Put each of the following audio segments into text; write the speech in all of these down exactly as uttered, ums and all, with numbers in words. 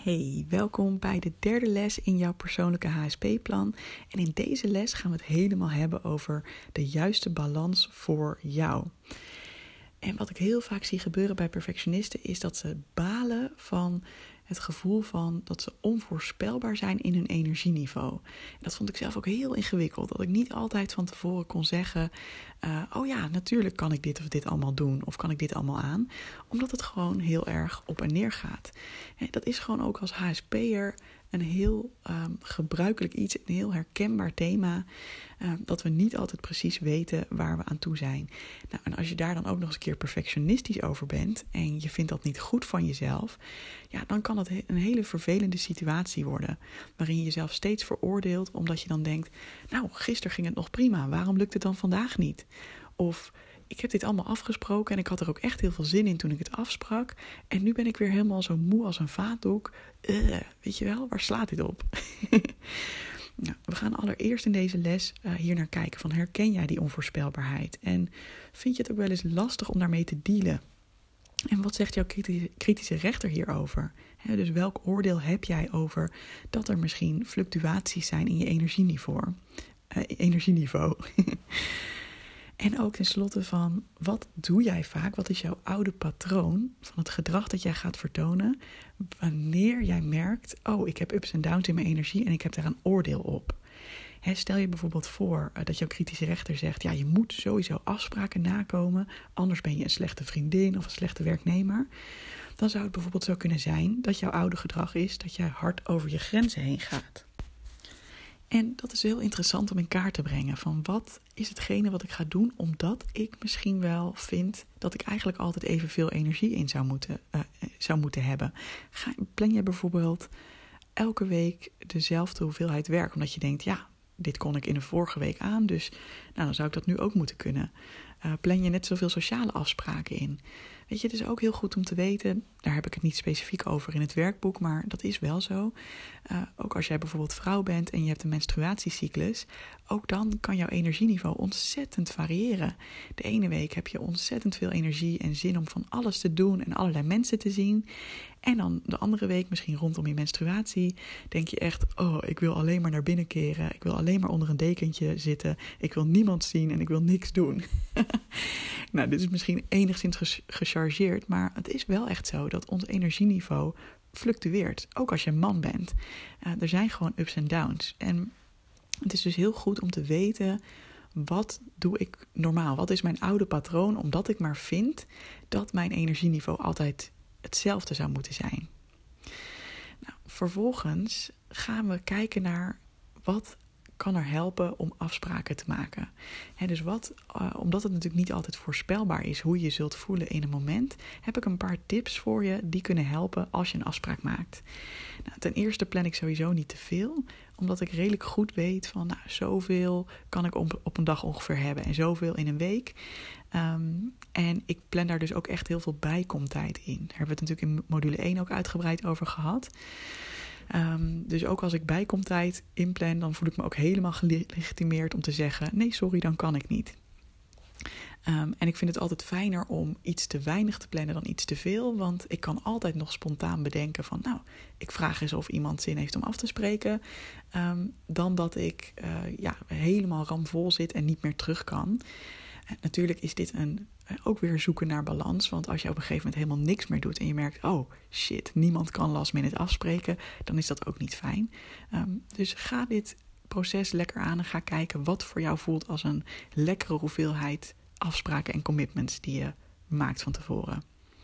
Hey, welkom bij de derde les in jouw persoonlijke H S P-plan. En in deze les gaan we het helemaal hebben over de juiste balans voor jou. En wat ik heel vaak zie gebeuren bij perfectionisten is dat ze balen van het gevoel van dat ze onvoorspelbaar zijn in hun energieniveau. En dat vond ik zelf ook heel ingewikkeld. Dat ik niet altijd van tevoren kon zeggen, uh, oh ja, natuurlijk kan ik dit of dit allemaal doen. Of kan ik dit allemaal aan. Omdat het gewoon heel erg op en neer gaat. En dat is gewoon ook als H S P'er een heel um, gebruikelijk iets, een heel herkenbaar thema. Uh, dat we niet altijd precies weten waar we aan toe zijn. Nou, en als je daar dan ook nog eens een keer perfectionistisch over bent en je vindt dat niet goed van jezelf, ja, dan kan het een hele vervelende situatie worden. Waarin je jezelf steeds veroordeelt omdat je dan denkt, nou, gisteren ging het nog prima, waarom lukt het dan vandaag niet? Of ik heb dit allemaal afgesproken en ik had er ook echt heel veel zin in toen ik het afsprak. En nu ben ik weer helemaal zo moe als een vaatdoek. Uh, weet je wel, waar slaat dit op? Nou, we gaan allereerst in deze les uh, hier naar kijken van herken jij die onvoorspelbaarheid? En vind je het ook wel eens lastig om daarmee te dealen? En wat zegt jouw kritische, kritische rechter hierover? He, dus welk oordeel heb jij over dat er misschien fluctuaties zijn in je energieniveau? Uh, energieniveau. En ook tenslotte van, wat doe jij vaak? Wat is jouw oude patroon van het gedrag dat jij gaat vertonen wanneer jij merkt, oh, ik heb ups en downs in mijn energie en ik heb daar een oordeel op. He, stel je bijvoorbeeld voor uh, dat jouw kritische rechter zegt, ja, je moet sowieso afspraken nakomen, anders ben je een slechte vriendin of een slechte werknemer. Dan zou het bijvoorbeeld zo kunnen zijn dat jouw oude gedrag is dat jij hard over je grenzen heen gaat. En dat is heel interessant om in kaart te brengen van wat is hetgene wat ik ga doen omdat ik misschien wel vind dat ik eigenlijk altijd evenveel energie in zou moeten, uh, zou moeten hebben. Ga, plan je bijvoorbeeld elke week dezelfde hoeveelheid werk omdat je denkt, ja, dit kon ik in de vorige week aan, dus nou, dan zou ik dat nu ook moeten kunnen. Uh, plan je net zoveel sociale afspraken in. Weet je, het is ook heel goed om te weten, daar heb ik het niet specifiek over in het werkboek, maar dat is wel zo. Uh, ook als jij bijvoorbeeld vrouw bent en je hebt een menstruatiecyclus, ook dan kan jouw energieniveau ontzettend variëren. De ene week heb je ontzettend veel energie en zin om van alles te doen en allerlei mensen te zien. En dan de andere week, misschien rondom je menstruatie, denk je echt, oh, ik wil alleen maar naar binnen keren. Ik wil alleen maar onder een dekentje zitten. Ik wil niemand zien en ik wil niks doen. Nou, dit is misschien enigszins ges- gechargeerd, maar het is wel echt zo dat ons energieniveau fluctueert. Ook als je een man bent. Uh, er zijn gewoon ups en downs. En het is dus heel goed om te weten, wat doe ik normaal? Wat is mijn oude patroon? Omdat ik maar vind dat mijn energieniveau altijd hetzelfde zou moeten zijn. Nou, vervolgens gaan we kijken naar wat kan er helpen om afspraken te maken. He, dus wat, uh, omdat het natuurlijk niet altijd voorspelbaar is hoe je zult voelen in een moment, heb ik een paar tips voor je die kunnen helpen als je een afspraak maakt. Nou, ten eerste plan ik sowieso niet te veel, omdat ik redelijk goed weet van nou, zoveel kan ik op, op een dag ongeveer hebben en zoveel in een week. Um, en ik plan daar dus ook echt heel veel bijkomtijd in. Daar hebben we het natuurlijk in module één ook uitgebreid over gehad. Um, dus ook als ik bijkomtijd inplan, dan voel ik me ook helemaal gelegitimeerd om te zeggen, nee, sorry, dan kan ik niet. Um, en ik vind het altijd fijner om iets te weinig te plannen dan iets te veel, want ik kan altijd nog spontaan bedenken van, nou, ik vraag eens of iemand zin heeft om af te spreken, um, dan dat ik uh, ja, helemaal ramvol zit en niet meer terug kan. En natuurlijk is dit een, ook weer zoeken naar balans, want als je op een gegeven moment helemaal niks meer doet en je merkt, oh shit, niemand kan last minute afspreken, dan is dat ook niet fijn. Um, dus ga dit proces lekker aan en ga kijken wat voor jou voelt als een lekkere hoeveelheid afspraken en commitments die je maakt van tevoren.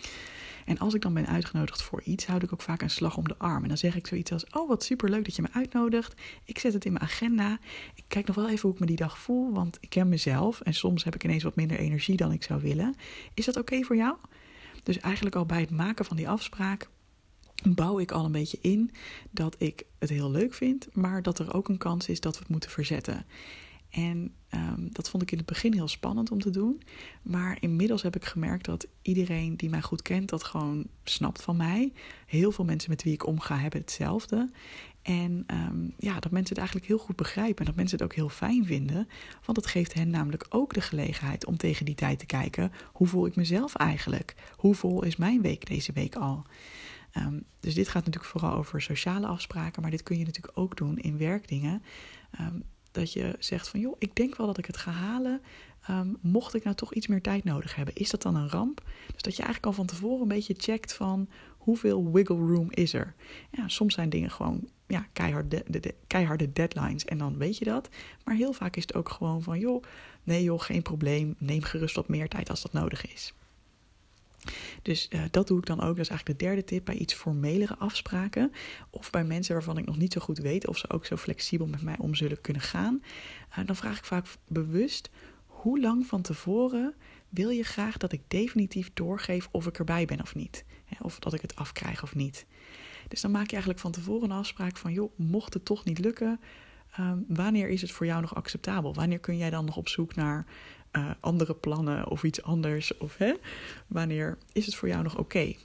En als ik dan ben uitgenodigd voor iets, houd ik ook vaak een slag om de arm. En dan zeg ik zoiets als, oh wat superleuk dat je me uitnodigt. Ik zet het in mijn agenda. Ik kijk nog wel even hoe ik me die dag voel, want ik ken mezelf. En soms heb ik ineens wat minder energie dan ik zou willen. Is dat oké voor jou? Dus eigenlijk al bij het maken van die afspraak bouw ik al een beetje in dat ik het heel leuk vind, maar dat er ook een kans is dat we het moeten verzetten. En um, dat vond ik in het begin heel spannend om te doen. Maar inmiddels heb ik gemerkt dat iedereen die mij goed kent dat gewoon snapt van mij. Heel veel mensen met wie ik omga hebben hetzelfde. En um, ja, dat mensen het eigenlijk heel goed begrijpen. En dat mensen het ook heel fijn vinden. Want het geeft hen namelijk ook de gelegenheid om tegen die tijd te kijken. Hoe voel ik mezelf eigenlijk? Hoe vol is mijn week deze week al? Um, dus dit gaat natuurlijk vooral over sociale afspraken, maar dit kun je natuurlijk ook doen in werkdingen. Um, dat je zegt van, joh, ik denk wel dat ik het ga halen. Um, mocht ik nou toch iets meer tijd nodig hebben, is dat dan een ramp? Dus dat je eigenlijk al van tevoren een beetje checkt van hoeveel wiggle room is er. Ja, soms zijn dingen gewoon ja, keihard de, de, de, keiharde deadlines en dan weet je dat. Maar heel vaak is het ook gewoon van, joh, nee joh, geen probleem. Neem gerust wat meer tijd als dat nodig is. Dus uh, dat doe ik dan ook. Dat is eigenlijk de derde tip bij iets formelere afspraken. Of bij mensen waarvan ik nog niet zo goed weet of ze ook zo flexibel met mij om zullen kunnen gaan. Uh, dan vraag ik vaak bewust, hoe lang van tevoren wil je graag dat ik definitief doorgeef of ik erbij ben of niet? Hè, of dat ik het afkrijg of niet. Dus dan maak je eigenlijk van tevoren een afspraak van, joh, mocht het toch niet lukken, um, wanneer is het voor jou nog acceptabel? Wanneer kun jij dan nog op zoek naar uh, andere plannen of iets anders? Of hè, wanneer is het voor jou nog oké? Okay?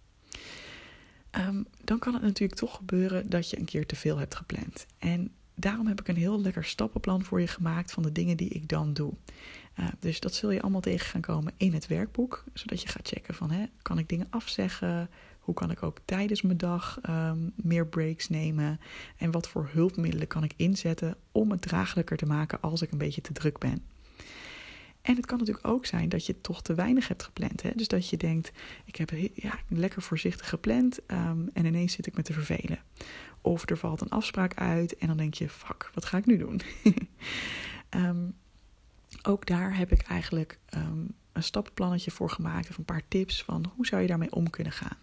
Um, dan kan het natuurlijk toch gebeuren dat je een keer te veel hebt gepland. En daarom heb ik een heel lekker stappenplan voor je gemaakt van de dingen die ik dan doe. Uh, dus dat zul je allemaal tegen gaan komen in het werkboek. Zodat je gaat checken van, hè, kan ik dingen afzeggen? Hoe kan ik ook tijdens mijn dag um, meer breaks nemen? En wat voor hulpmiddelen kan ik inzetten om het draaglijker te maken als ik een beetje te druk ben? En het kan natuurlijk ook zijn dat je toch te weinig hebt gepland. Hè? Dus dat je denkt, ik heb ja, lekker voorzichtig gepland um, en ineens zit ik me te vervelen. Of er valt een afspraak uit en dan denk je, fuck, wat ga ik nu doen? um, ook daar heb ik eigenlijk um, een stappenplannetje voor gemaakt. Of een paar tips van hoe zou je daarmee om kunnen gaan.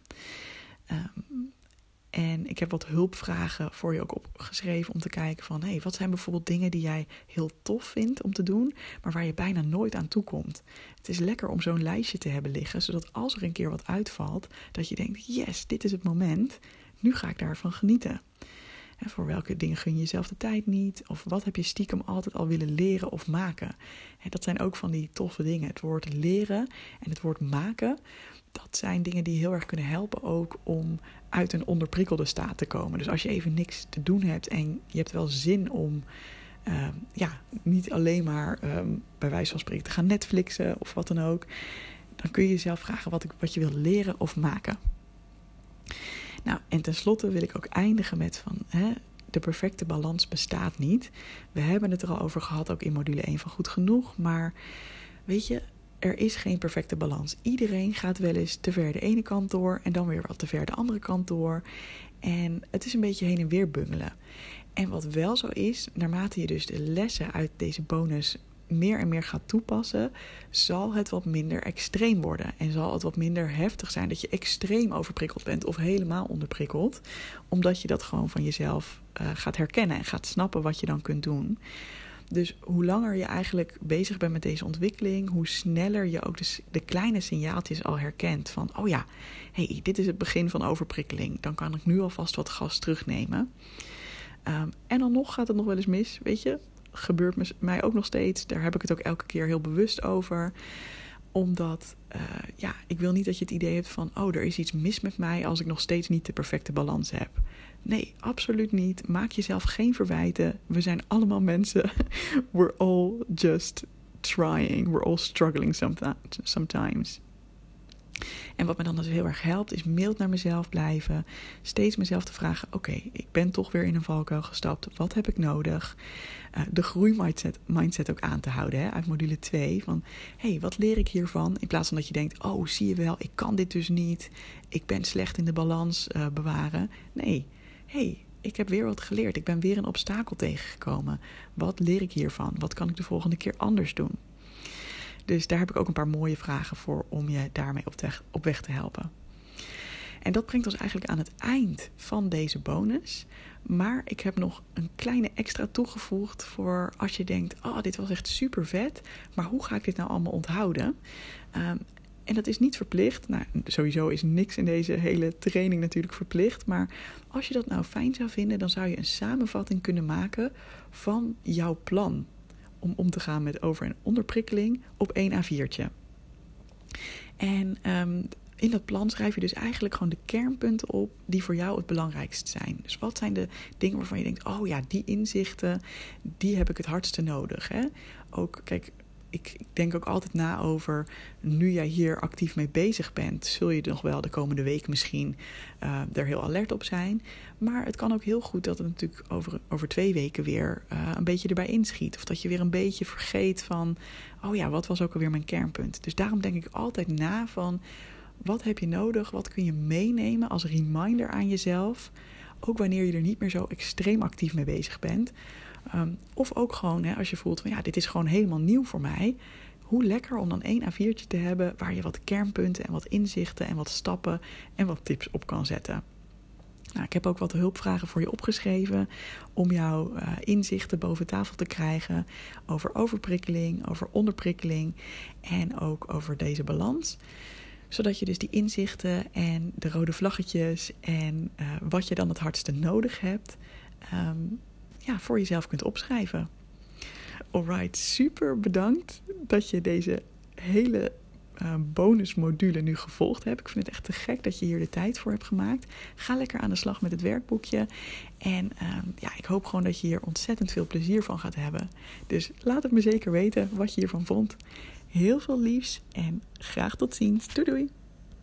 Um, en ik heb wat hulpvragen voor je ook opgeschreven om te kijken van, hey, wat zijn bijvoorbeeld dingen die jij heel tof vindt om te doen, maar waar je bijna nooit aan toe komt. Het is lekker om zo'n lijstje te hebben liggen, zodat als er een keer wat uitvalt, dat je denkt, yes, dit is het moment, nu ga ik daarvan genieten. En voor welke dingen gun je jezelf de tijd niet? Of wat heb je stiekem altijd al willen leren of maken? En dat zijn ook van die toffe dingen. Het woord leren en het woord maken, dat zijn dingen die heel erg kunnen helpen ook om uit een onderprikkelde staat te komen. Dus als je even niks te doen hebt en je hebt wel zin om uh, ja, niet alleen maar um, bij wijze van spreken te gaan Netflixen of wat dan ook, dan kun je jezelf vragen wat, ik, wat je wil leren of maken. Nou, en tenslotte wil ik ook eindigen met van, hè, de perfecte balans bestaat niet. We hebben het er al over gehad, ook in module één van Goed Genoeg. Maar weet je, er is geen perfecte balans. Iedereen gaat wel eens te ver de ene kant door en dan weer wat te ver de andere kant door. En het is een beetje heen en weer bungelen. En wat wel zo is, naarmate je dus de lessen uit deze bonus meer en meer gaat toepassen, zal het wat minder extreem worden. En zal het wat minder heftig zijn dat je extreem overprikkeld bent of helemaal onderprikkeld. Omdat je dat gewoon van jezelf uh, gaat herkennen en gaat snappen wat je dan kunt doen. Dus hoe langer je eigenlijk bezig bent met deze ontwikkeling, hoe sneller je ook de, de kleine signaaltjes al herkent van, oh ja, hey, dit is het begin van overprikkeling. Dan kan ik nu alvast wat gas terugnemen. Um, en dan nog gaat het nog wel eens mis, weet je. Gebeurt mij ook nog steeds. Daar heb ik het ook elke keer heel bewust over. Omdat, uh, ja, ik wil niet dat je het idee hebt van, oh, er is iets mis met mij als ik nog steeds niet de perfecte balans heb. Nee, absoluut niet. Maak jezelf geen verwijten. We zijn allemaal mensen. We're all just trying. We're all struggling sometimes. En wat me dan dus heel erg helpt, is mild naar mezelf blijven. Steeds mezelf te vragen, oké, okay, ik ben toch weer in een valkuil gestapt. Wat heb ik nodig? Uh, de groeimindset mindset ook aan te houden, hè, uit module twee. Van, hé, hey, wat leer ik hiervan? In plaats van dat je denkt, oh, zie je wel, ik kan dit dus niet. Ik ben slecht in de balans uh, bewaren. Nee, hé, hey, ik heb weer wat geleerd. Ik ben weer een obstakel tegengekomen. Wat leer ik hiervan? Wat kan ik de volgende keer anders doen? Dus daar heb ik ook een paar mooie vragen voor om je daarmee op, te, op weg te helpen. En dat brengt ons eigenlijk aan het eind van deze bonus. Maar ik heb nog een kleine extra toegevoegd voor als je denkt, oh, dit was echt super vet. Maar hoe ga ik dit nou allemaal onthouden? Um, en dat is niet verplicht. Nou, sowieso is niks in deze hele training natuurlijk verplicht. Maar als je dat nou fijn zou vinden, dan zou je een samenvatting kunnen maken van jouw plan om om te gaan met over- en onderprikkeling op één A viertje. En um, in dat plan schrijf je dus eigenlijk gewoon de kernpunten op die voor jou het belangrijkst zijn. Dus wat zijn de dingen waarvan je denkt, oh ja, die inzichten, die heb ik het hardste nodig. Hè? Ook, kijk, ik, ik denk ook altijd na over, nu jij hier actief mee bezig bent, zul je nog wel de komende week misschien uh, er heel alert op zijn. Maar het kan ook heel goed dat het natuurlijk over, over twee weken weer uh, een beetje erbij inschiet. Of dat je weer een beetje vergeet van, oh ja, wat was ook alweer mijn kernpunt? Dus daarom denk ik altijd na van, wat heb je nodig? Wat kun je meenemen als reminder aan jezelf? Ook wanneer je er niet meer zo extreem actief mee bezig bent. Um, of ook gewoon hè, als je voelt van ja, dit is gewoon helemaal nieuw voor mij. Hoe lekker om dan één A viertje te hebben waar je wat kernpunten en wat inzichten en wat stappen en wat tips op kan zetten. Nou, ik heb ook wat hulpvragen voor je opgeschreven om jouw uh, inzichten boven tafel te krijgen over overprikkeling, over onderprikkeling en ook over deze balans. Zodat je dus die inzichten en de rode vlaggetjes en uh, wat je dan het hardste nodig hebt, um, ja, voor jezelf kunt opschrijven. Alright, super bedankt dat je deze hele uh, bonusmodule nu gevolgd hebt. Ik vind het echt te gek dat je hier de tijd voor hebt gemaakt. Ga lekker aan de slag met het werkboekje. En um, ja, ik hoop gewoon dat je hier ontzettend veel plezier van gaat hebben. Dus laat het me zeker weten wat je hiervan vond. Heel veel liefs en graag tot ziens. Doei doei!